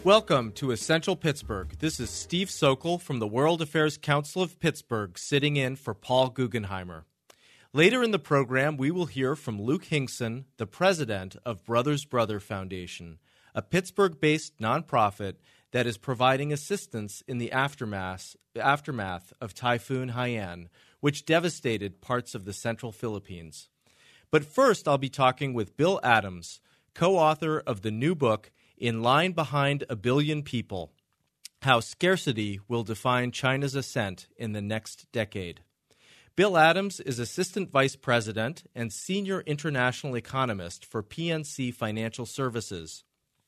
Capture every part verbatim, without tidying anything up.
Welcome to Essential Pittsburgh. This is Steve Sokol from the World Affairs Council of Pittsburgh sitting in for Paul Guggenheimer. Later in the program, we will hear from Luke Hinkson, the president of Brothers Brother Foundation, a Pittsburgh-based nonprofit that is providing assistance in the aftermath, aftermath of Typhoon Haiyan, which devastated parts of the central Philippines. But first, I'll be talking with Bill Adams, co-author of the new book, In Line Behind a Billion People, How Scarcity Will Define China's Ascent in the Next Decade. Bill Adams is Assistant Vice President and Senior International Economist for P N C Financial Services.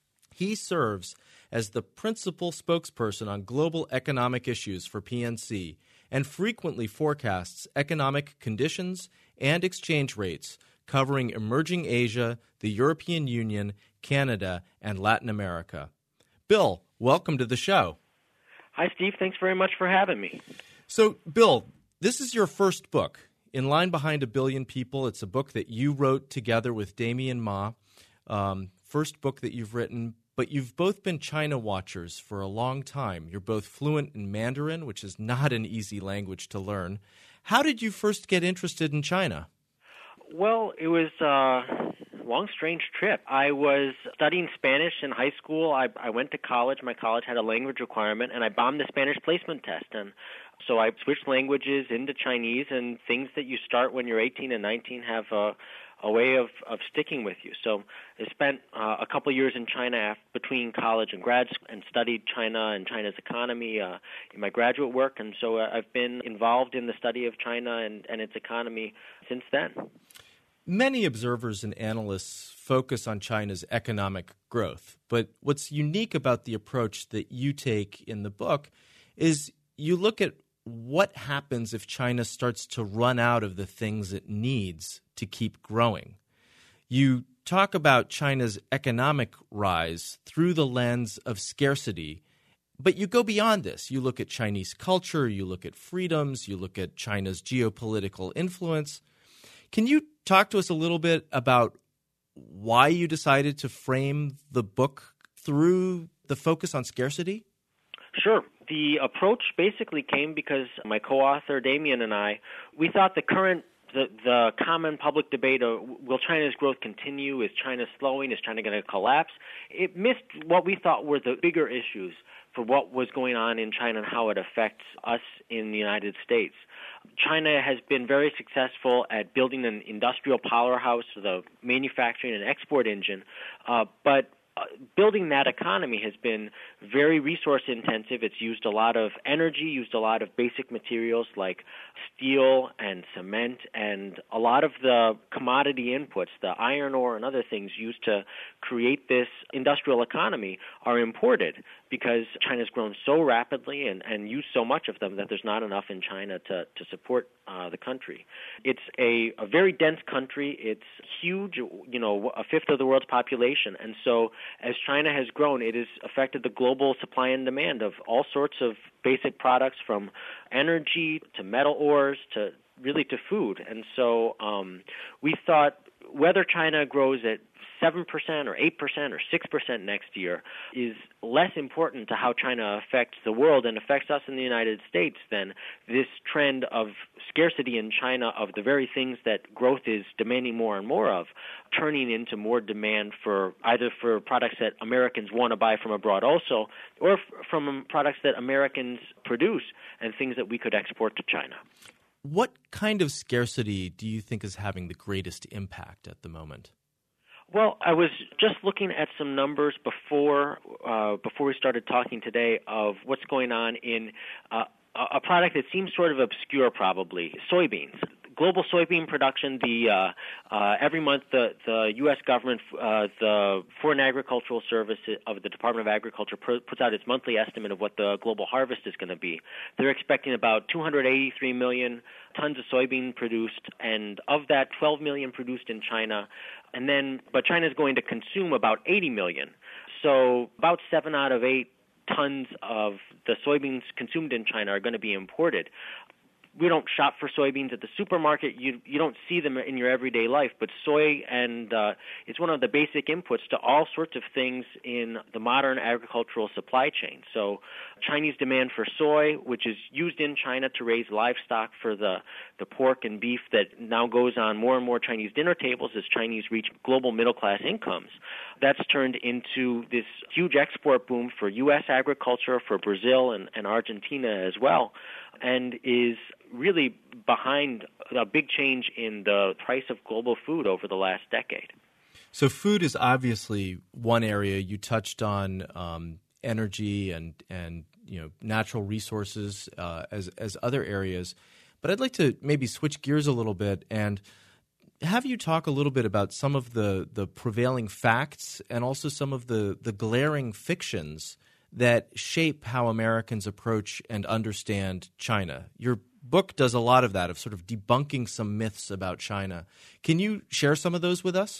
He serves as the principal spokesperson on global economic issues for P N C and frequently forecasts economic conditions and exchange rates covering emerging Asia, the European Union, Canada, and Latin America. Bill, welcome to the show. Hi, Steve. Thanks very much for having me. So, Bill, this is your first book, In Line Behind a Billion People. It's a book that you wrote together with Damien Ma, um, first book that you've written, but you've both been China watchers for a long time. You're both fluent in Mandarin, which is not an easy language to learn. How did you first get interested in China? Well, it was a long, strange trip. I was studying Spanish in high school. I, I went to college. My college had a language requirement, and I bombed the Spanish placement test. And so I switched languages into Chinese, and things that you start when you're eighteen and nineteen have a, a way of, of sticking with you. So I spent uh, a couple years in China after, between college and grad school and studied China and China's economy uh, in my graduate work. And so uh, I've been involved in the study of China and, and its economy since then. Many observers and analysts focus on China's economic growth, but what's unique about the approach that you take in the book is you look at what happens if China starts to run out of the things it needs to keep growing. You talk about China's economic rise through the lens of scarcity, but you go beyond this. You look at Chinese culture, you look at freedoms, you look at China's geopolitical influence. Can you talk to us a little bit about why you decided to frame the book through the focus on scarcity? Sure. The approach basically came because my co-author Damien and I, we thought the current, the, the common public debate of will China's growth continue? Is China slowing? Is China going to collapse? It missed what we thought were the bigger issues for what was going on in China and how it affects us in the United States. China has been very successful at building an industrial powerhouse, the manufacturing and export engine, uh, but Uh, building that economy has been very resource intensive. It's used a lot of energy, used a lot of basic materials like steel and cement, and a lot of the commodity inputs, the iron ore and other things used to create this industrial economy are imported because China's grown so rapidly and, and used so much of them that there's not enough in China to, to support uh, the country. It's a, a very dense country. It's huge, you know, a fifth of the world's population. And so as China has grown, it has affected the global supply and demand of all sorts of basic products, from energy to metal ores to really to food. And so um, we thought whether China grows at seven percent or eight percent or six percent next year is less important to how China affects the world and affects us in the United States than this trend of scarcity in China of the very things that growth is demanding more and more of, turning into more demand for either for products that Americans want to buy from abroad also, or f- from products that Americans produce and things that we could export to China. What kind of scarcity do you think is having the greatest impact at the moment? Well, I was just looking at some numbers before uh, before we started talking today of what's going on in uh, a product that seems sort of obscure, probably, soybeans. Global soybean production, the uh, uh, every month the, the U S government, uh, the Foreign Agricultural Service of the Department of Agriculture pr- puts out its monthly estimate of what the global harvest is going to be. They're expecting about two hundred eighty-three million tons of soybean produced, and of that, twelve million produced in China. And then, but China is going to consume about eighty million. So about seven out of eight tons of the soybeans consumed in China are going to be imported. we don't shop for soybeans at the supermarket. You you don't see them in your everyday life, but soy and uh, it's one of the basic inputs to all sorts of things in the modern agricultural supply chain. So Chinese demand for soy, which is used in China to raise livestock for the, the pork and beef that now goes on more and more Chinese dinner tables as Chinese reach global middle-class incomes, that's turned into this huge export boom for U S agriculture, for Brazil and, and Argentina as well, and is really behind a big change in the price of global food over the last decade. So food is obviously one area. You touched on um, energy and and you know natural resources uh, as as other areas, but I'd like to maybe switch gears a little bit and have you talk a little bit about some of the the prevailing facts and also some of the the glaring fictions that shape how Americans approach and understand China. Your book does a lot of that, of sort of debunking some myths about China. Can you share some of those with us?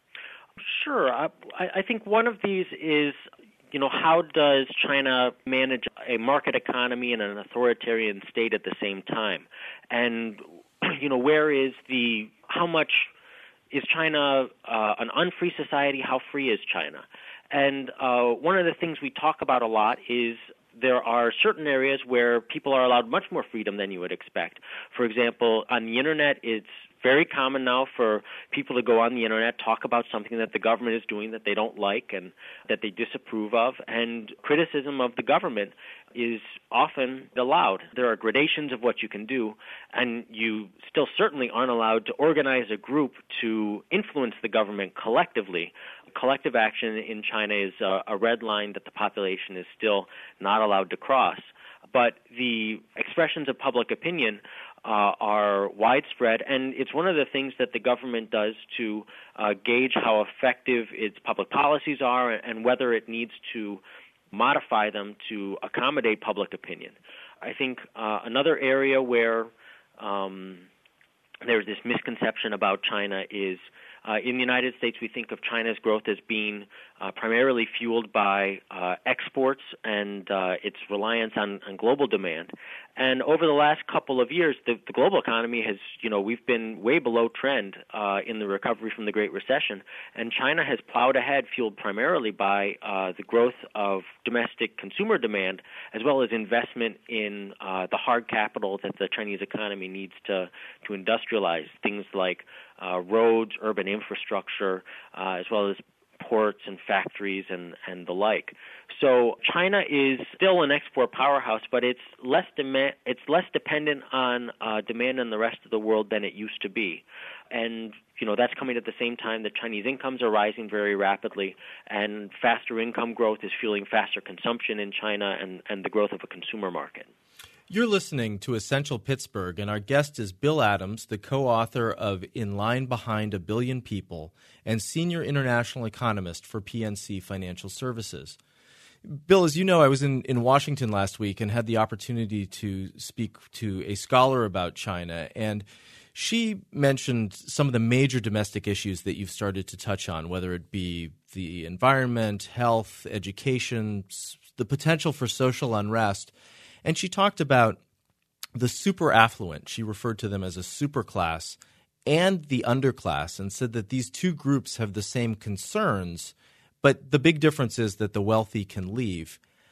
Sure. I, I think one of these is, you know, how does China manage a market economy and an authoritarian state at the same time? And, you know, where is the, how much is China uh, an unfree society? How free is China? And uh, one of the things we talk about a lot is there are certain areas where people are allowed much more freedom than you would expect. For example, on the Internet, it's very common now for people to go on the Internet, talk about something that the government is doing that they don't like and that they disapprove of, and criticism of the government is often allowed. There are gradations of what you can do, and you still certainly aren't allowed to organize a group to influence the government collectively. Collective action in China is a, a red line that the population is still not allowed to cross. But the expressions of public opinion uh, are widespread, and it's one of the things that the government does to uh, gauge how effective its public policies are and whether it needs to modify them to accommodate public opinion. I think uh, another area where um, there's this misconception about China is Uh, in the United States, we think of China's growth as being uh, primarily fueled by uh, exports and uh, its reliance on, on global demand. And over the last couple of years, the, the global economy has, you know, we've been way below trend uh, in the recovery from the Great Recession, and China has plowed ahead, fueled primarily by uh, the growth of domestic consumer demand, as well as investment in uh, the hard capital that the Chinese economy needs to, to industrialize, things like uh, roads, urban infrastructure, uh, as well as ports and factories and, and the like. So China is still an export powerhouse, but it's less demand, it's less dependent on uh, demand in the rest of the world than it used to be. And, you know, that's coming at the same time that Chinese incomes are rising very rapidly, and faster income growth is fueling faster consumption in China and, and the growth of a consumer market. You're listening to Essential Pittsburgh, and our guest is Bill Adams, the co-author of In Line Behind a Billion People and senior international economist for P N C Financial Services. Bill, as you know, I was in, in Washington last week and had the opportunity to speak to a scholar about China, and she mentioned some of the major domestic issues that you've started to touch on, whether it be the environment, health, education, the potential for social unrest. And she talked about the super affluent. She referred to them as a superclass and the underclass and said that these two groups have the same concerns, but the big difference is that the wealthy can leave.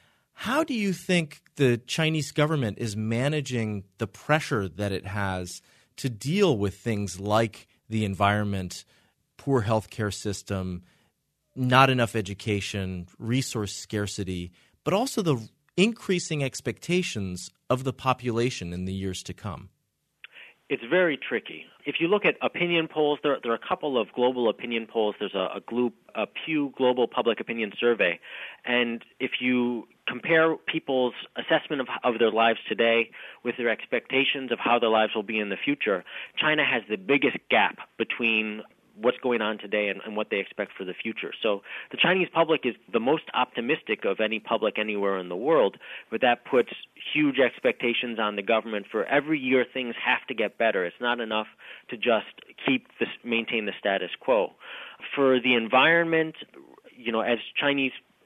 How do you think the Chinese government is managing the pressure that it has to deal with things like the environment, poor healthcare system, not enough education, resource scarcity, but also the increasing expectations of the population in the years to come? It's very tricky. If you look at opinion polls, there, there are a couple of global opinion polls. There's a, a, Glo- a Pew Global Public Opinion Survey, and if you compare people's assessment of, of their lives today with their expectations of how their lives will be in the future, China has the biggest gap between what's going on today and, and what they expect for the future. So the Chinese public is the most optimistic of any public anywhere in the world, but that puts huge expectations on the government for every year things have to get better. It's not enough to just keep this, maintain the status quo. For the environment, you know, as Chinese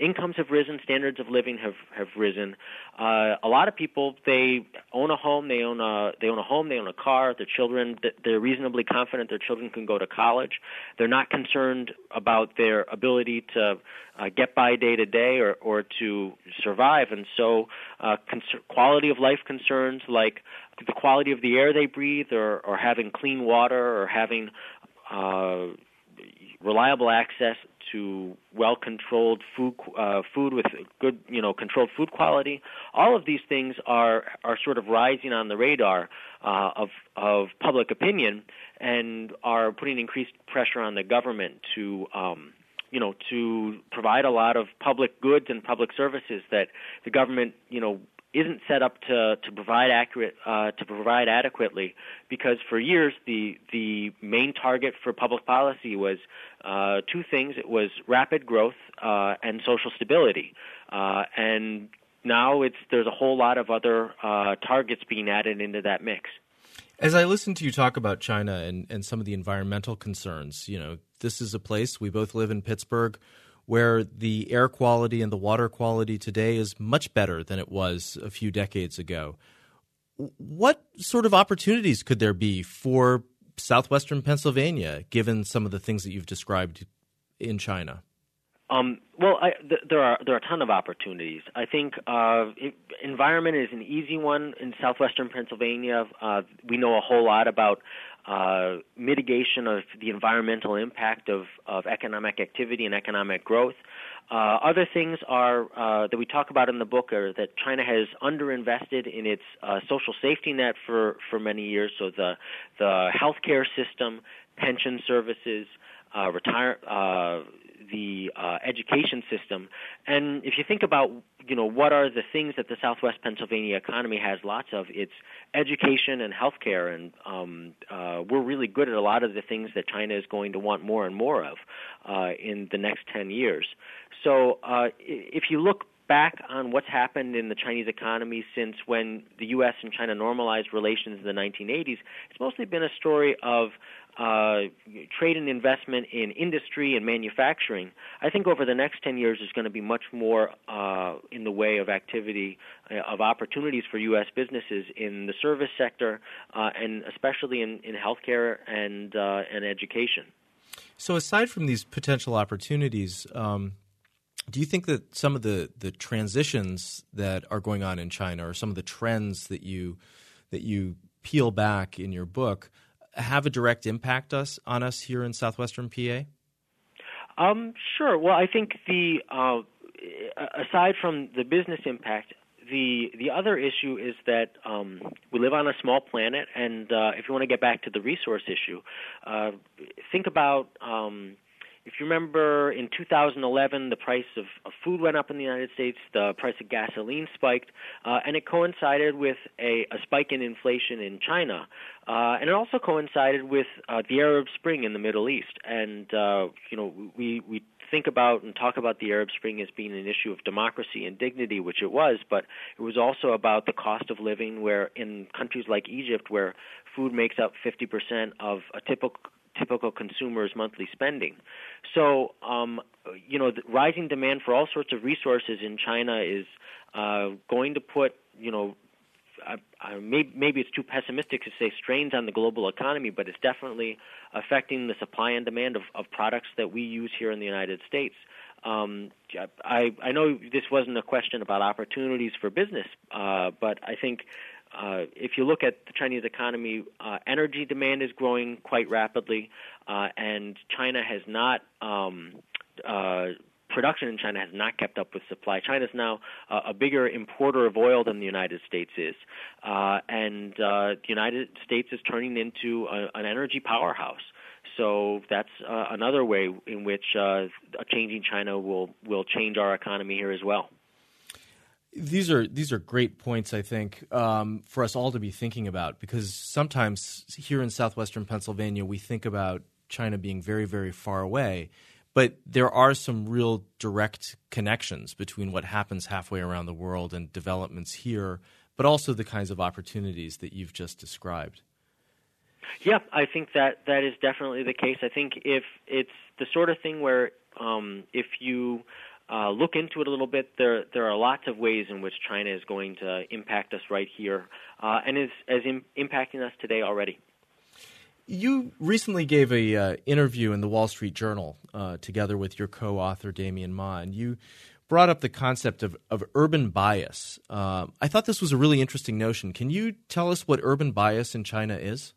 incomes have risen, standards of living have have risen. Uh, a lot of people, they own a home, they own a they own a home, they own a car. Their children, they're reasonably confident their children can go to college. They're not concerned about their ability to uh, get by day to day or or to survive, and so uh, cons- quality of life concerns like the quality of the air they breathe, or or having clean water, or having uh, reliable access to well-controlled food, uh, food with good, you know, controlled food quality. All of these things are are sort of rising on the radar uh, of of public opinion, and are putting increased pressure on the government to, um, you know, to provide a lot of public goods and public services that the government, you know, isn't set up to to provide accurate uh, to provide adequately, because for years the the main target for public policy was uh, two things. It was rapid growth uh, and social stability, uh, and now it's there's a whole lot of other uh, targets being added into that mix. As I listen to you talk about China and, and some of the environmental concerns, you know, this is a place, we both live in Pittsburgh, where the air quality and the water quality today is much better than it was a few decades ago. What sort of opportunities could there be for southwestern Pennsylvania, given some of the things that you've described in China? Um, well, I, th- there are there are a ton of opportunities. I think uh, it, environment is an easy one in southwestern Pennsylvania. Uh, we know a whole lot about uh, mitigation of the environmental impact of, of economic activity and economic growth. Uh, other things are uh, that we talk about in the book are that China has underinvested in its uh, social safety net for, for many years. So the the healthcare system, pension services, uh, retire. Uh, the uh, education system. And if you think about, you know, what are the things that the Southwest Pennsylvania economy has lots of, it's education and healthcare, and um, uh, we're really good at a lot of the things that China is going to want more and more of uh, in the next ten years. So uh, if you look back on what's happened in the Chinese economy since when the U S and China normalized relations in the nineteen eighties, it's mostly been a story of uh, trade and investment in industry and manufacturing. I think over the next ten years there's going to be much more uh, in the way of activity, uh, of opportunities for U S businesses in the service sector, uh, and especially in, in healthcare and, uh, and education. So aside from these potential opportunities, um do you think that some of the, the transitions that are going on in China, or some of the trends that you that you peel back in your book, have a direct impact us on us here in southwestern P A? Um, sure. Well, I think the uh, aside from the business impact, the the other issue is that um, we live on a small planet, and uh, if you want to get back to the resource issue, uh, think about. Um, If you remember, in two thousand eleven, the price of, of food went up in the United States, the price of gasoline spiked, uh, and it coincided with a, a spike in inflation in China. Uh, and it also coincided with uh, the Arab Spring in the Middle East. And, uh, you know, we, we think about and talk about the Arab Spring as being an issue of democracy and dignity, which it was, but it was also about the cost of living, where in countries like Egypt, where food makes up fifty percent of a typical typical consumer's monthly spending. So, um, you know, the rising demand for all sorts of resources in China is uh, going to put, you know, uh, uh, maybe, maybe it's too pessimistic to say strains on the global economy, but it's definitely affecting the supply and demand of, of products that we use here in the United States. Um, I, I know this wasn't a question about opportunities for business, uh, but I think Uh, if you look at the Chinese economy, uh, energy demand is growing quite rapidly, uh, and China has not, um, uh, production in China has not kept up with supply. China is now uh, a bigger importer of oil than the United States is, uh, and uh, the United States is turning into a, an energy powerhouse. So that's uh, another way in which uh, a changing China will, will change our economy here as well. These are these are great points, I think, um, for us all to be thinking about, because sometimes here in southwestern Pennsylvania we think about China being very, very far away, but there are some real direct connections between what happens halfway around the world and developments here, but also the kinds of opportunities that you've just described. Yeah, I think that that is definitely the case. I think if it's the sort of thing where um, if you uh, look into it a little bit. There there are lots of ways in which China is going to impact us right here, uh, and is, is im- impacting us today already. You recently gave a uh, interview in the Wall Street Journal uh, together with your co-author, Damian Ma, and you brought up the concept of, of urban bias. Uh, I thought this was a really interesting notion. Can you tell us what urban bias in China is?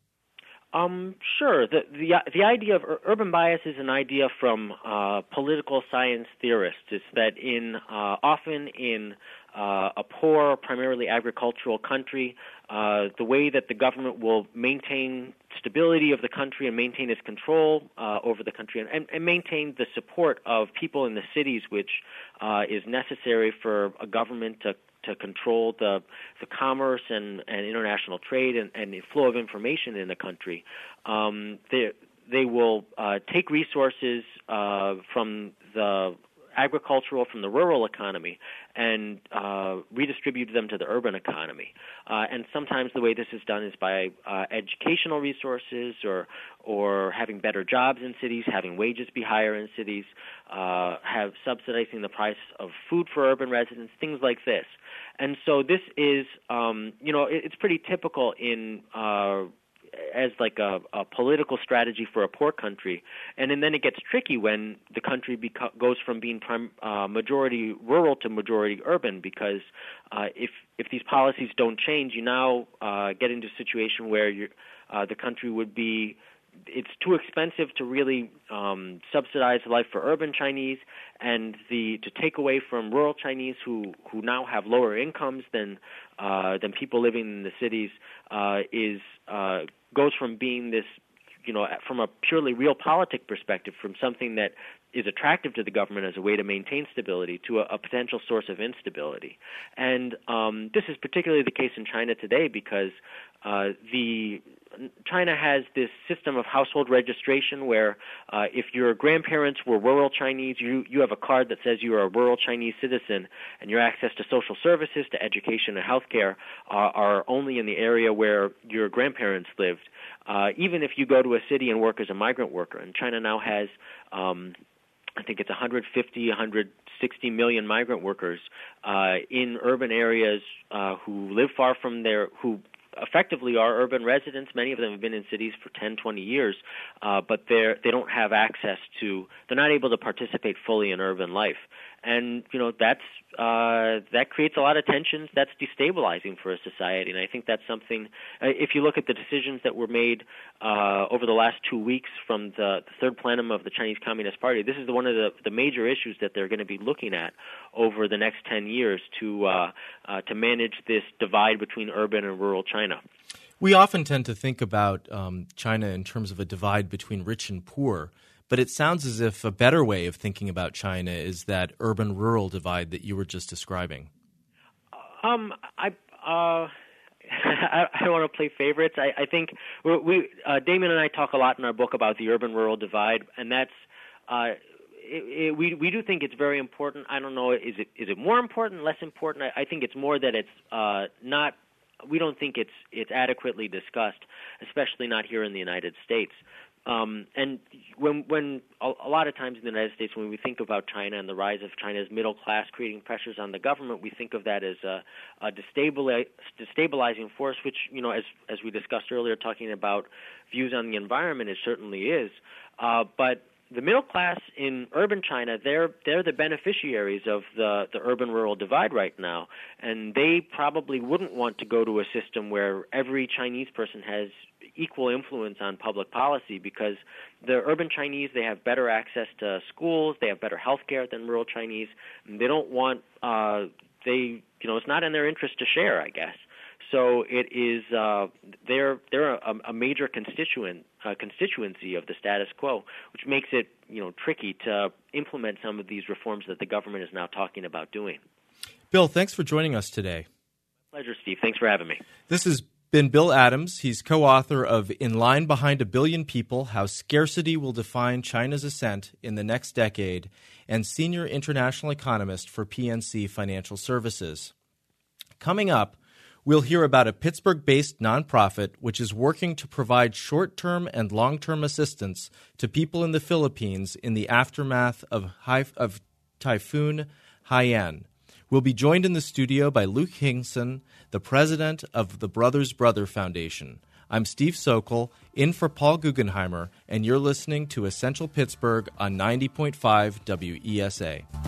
Um, sure. The, the the idea of ur- urban bias is an idea from uh, political science theorists. It's that in uh, often in uh, a poor, primarily agricultural country, uh, the way that the government will maintain stability of the country and maintain its control uh, over the country and, and, and maintain the support of people in the cities, which uh, is necessary for a government to to control the the commerce and, and international trade and, and the flow of information in the country. Um, they they will uh, take resources uh, from the agricultural, from the rural economy, and uh, redistribute them to the urban economy. Uh, and sometimes the way this is done is by uh, educational resources or or having better jobs in cities, having wages be higher in cities, uh, have subsidizing the price of food for urban residents, things like this. And so this is, um, you know, it, it's pretty typical in uh, as like a, a political strategy for a poor country, and, and then it gets tricky when the country beco- goes from being prim- uh, majority rural to majority urban, because uh, if if these policies don't change, you now uh, get into a situation where you're, uh, the country would be it's too expensive to really um, subsidize life for urban Chinese, and the to take away from rural Chinese who, who now have lower incomes than uh, than people living in the cities uh, is uh, goes from being this, you know, from a purely realpolitik perspective, from something that is attractive to the government as a way to maintain stability to a, a potential source of instability. And um, this is particularly the case in China today because uh, the China has this system of household registration where uh, if your grandparents were rural Chinese, you, you have a card that says you are a rural Chinese citizen, and your access to social services, to education, and healthcare are, are only in the area where your grandparents lived, uh, even if you go to a city and work as a migrant worker. And China now has um, I think it's one hundred fifty, one hundred sixty million migrant workers uh, in urban areas uh, who live far from their, who effectively are urban residents. Many of them have been in cities for ten, twenty years, uh, but they're, they don't have access to, they're not able to participate fully in urban life. And, you know, that's, uh, that creates a lot of tensions. That's destabilizing for a society. And I think that's something, uh, if you look at the decisions that were made uh, over the last two weeks from the, the third plenum of the Chinese Communist Party, this is the, one of the, the major issues that they're going to be looking at over the next ten years to, uh, uh, to manage this divide between urban and rural China. We often tend to think about um, China in terms of a divide between rich and poor. But it sounds as if a better way of thinking about China is that urban-rural divide that you were just describing. Um, I, uh, I, I don't want to play favorites. I, I think we, we uh, Damian and I talk a lot in our book about the urban-rural divide, and that's uh, it, it, we we do think it's very important. I don't know, is it is it more important, less important? I, I think it's more that it's uh, not. We don't think it's it's adequately discussed, especially not here in the United States. Um, and when, when a, a lot of times in the United States, when we think about China and the rise of China's middle class creating pressures on the government, we think of that as a, a destabilize, destabilizing force, which, you know, as as we discussed earlier, talking about views on the environment, it certainly is. Uh, but the middle class in urban China, they're they're the beneficiaries of the, the urban-rural divide right now, and they probably wouldn't want to go to a system where every Chinese person has equal influence on public policy, because the urban Chinese, they have better access to schools, they have better health care than rural Chinese, and they don't want, uh, they, you know, it's not in their interest to share, I guess. So it is, uh, they're they're a, a major constituent uh, constituency of the status quo, which makes it, you know, tricky to implement some of these reforms that the government is now talking about doing. Bill, thanks for joining us today. Pleasure, Steve. Thanks for having me. This has been Bill Adams. He's co-author of In Line Behind a Billion People, How Scarcity Will Define China's Ascent in the Next Decade, and senior international economist for P N C Financial Services. Coming up, we'll hear about a Pittsburgh-based nonprofit which is working to provide short-term and long-term assistance to people in the Philippines in the aftermath of high, of Typhoon Haiyan. We'll be joined in the studio by Luke Hingson, the president of the Brothers Brother Foundation. I'm Steve Sokol, in for Paul Guggenheimer, and you're listening to Essential Pittsburgh on ninety point five W E S A.